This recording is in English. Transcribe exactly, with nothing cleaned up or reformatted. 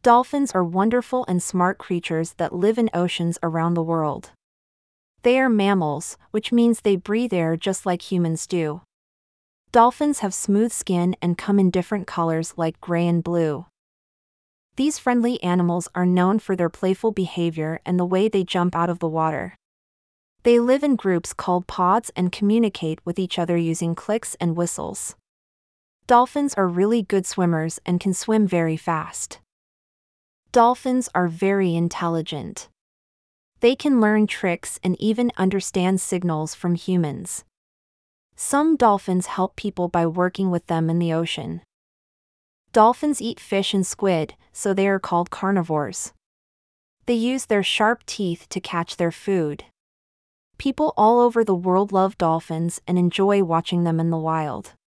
Dolphins are wonderful and smart creatures that live in oceans around the world. They are mammals, which means they breathe air just like humans do. Dolphins have smooth skin and come in different colors like gray and blue. These friendly animals are known for their playful behavior and the way they jump out of the water. They live in groups called pods and communicate with each other using clicks and whistles. Dolphins are really good swimmers and can swim very fast. Dolphins are very intelligent. They can learn tricks and even understand signals from humans. Some dolphins help people by working with them in the ocean. Dolphins eat fish and squid, so they are called carnivores. They use their sharp teeth to catch their food. People all over the world love dolphins and enjoy watching them in the wild.